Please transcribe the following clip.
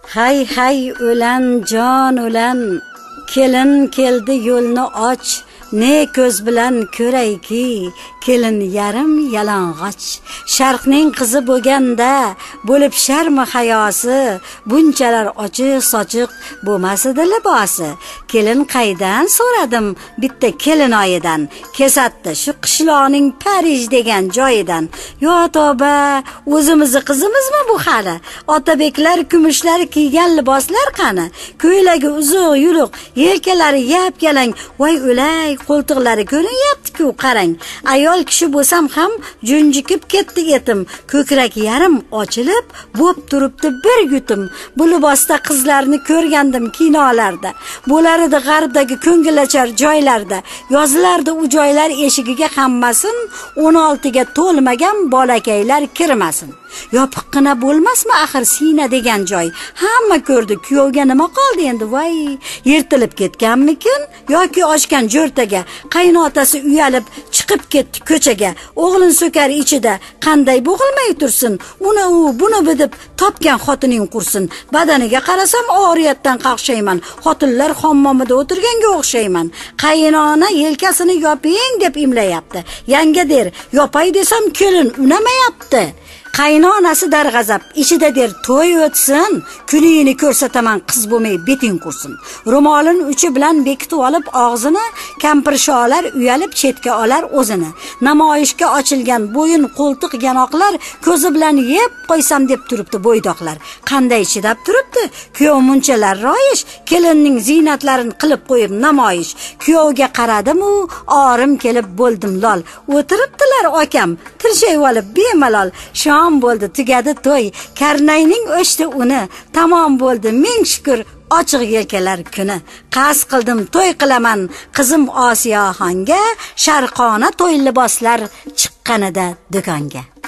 Hay hay o'lan jon o'lan, kelin keldi yo'lni och, ne ko'z bilan ko'rayki, kelin yarim yalang'och. Sharqning qizi bo'lganda bo'lib sharmi hayosi, bunchalar ochiq sochiq bo'lmasidi libosi. Kelin qaydan so'radim bitta kelin oyidan, kesatdi shu qishloqning Parij degan joyidan. Yo tavba, o'zimizni qizimizmi bu hali? Otabeklar kumushlar kiygan liboslar qani? Ko'ylagi uzuq yuluq, yelkalari yap-yalang, voy o'lay, qo'ltiqlari ko'rinyapti-ku, qarang. Ayol kishi bo'lsam ham junjikib ketdi etim. Ko'krak yarim ochilib, bo'p turibdi bir yutum. Bu libosda qizlarni ko'rgandim kinolarda. Bo'laridi g'arbdagi ko'ngilachar joylarda. Yozilardi u joylar eshigiga hammasin, 16 ga to'lmagan bolakaylar kirmasin. Yopiqqina bo'lmasmi axir Sina degan joy? Hamma ko'rdi, kuyovga nima qoldi endi voy? Yirtilib ketganmikin yoki ochgan jo'rtaga? Qaynotasi uyalib chiqib ketdi ko'chaga. O'g'lin so'kar ichida, qanday bo'g'ilmay tursin? Uni u, buni bidib topgan xotining qursin. Badaniga qarasam oriyatdan qaqshayman. Xotinlar hammomida o'tirganga o'xshayman. Qaynona yelkasini yoping deb imlayapti. Yanga der, yopay desam kelin unamayapti. Qaynonasi darg'azab, ichida der to'y o'tsin, kuningni ko'rsataman qiz bo'lmay beting qursin. Ro'molin uchi bilan bekitib olib og'zini, kampirsholar uyalib chetga olar o'zini. Namoyishga ochilgan bo'yin qo'ltiq yanoqlar ko'zi bilan yeb qo'ysam deb turibdi bo'ydoqlar. Qanday chidab turibdi? Kuyov munchalar royish, kelinning ziynatlarini qilib qo'yib namoyish. Kuyovga qaradim-u, orim kelib bo'ldim lol. O'tiribdilar akam, tirshayib olib bemalol. Shom bo'ldi, tugadi to'y. Karnayning o'shdi uni, tamom bo'ldi, ming shukr. Ochiq yelkalar kuni. Qas qildim to'y qilaman, qizim Osiyoxonga, sharqona to'y liboslar chiqqanida do'konga.